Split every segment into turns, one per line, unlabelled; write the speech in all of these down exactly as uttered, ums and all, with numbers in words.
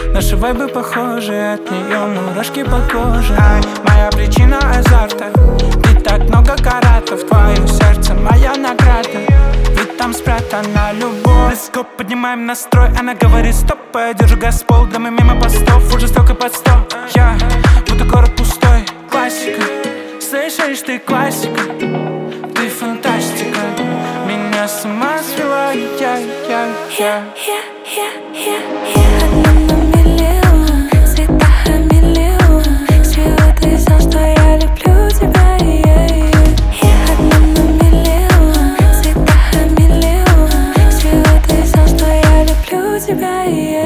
Наши вайбы похожи, от нее мурашки по коже. Ай, моя причина азарта. Ты так много каратов, твое сердце моя награда. Ведь там спрятана любовь. Let's go, поднимаем настрой. Она говорит стоп, я держу газ в пол. Да мы мимо постов, уже столько под сто. Я буду город пустой, классика. Слышишь, ты классика, ты фантастика. Меня с ума свела, я, я, я.
Одна на миллион, цвета хамелеон. С чего ты взял, что я люблю тебя? Одна на миллион, цвета хамелеон. С чего ты взял, что я люблю тебя?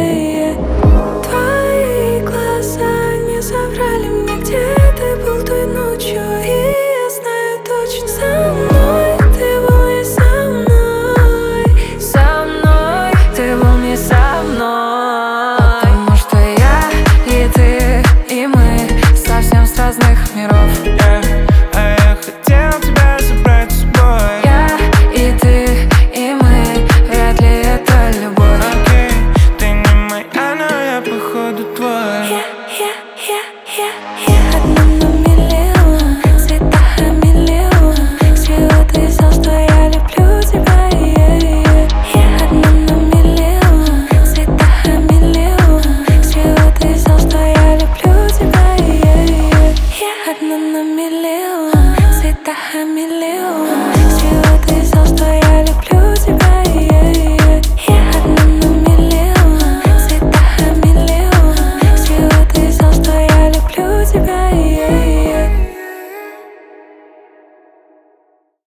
Твои глаза не соврали мне, где ты был той ночью. И я знаю точно, со мной ты был не со мной. Со мной ты был не со мной. Потому что я и ты, и мы совсем с разных миров.
Yeah, а я хотел тебя забрать с собой.
Я и ты, и мы, вряд ли это любовь.
Окей, ты не моя, но я походу твой.
Одна на миллион, цвета хамелеон. С чего ты взял, что я люблю тебя? Одна на миллион, цвета хамелеон. С чего ты взял, что я люблю тебя? Одна на миллион, цвета хамелеон. С чего ты взял, что я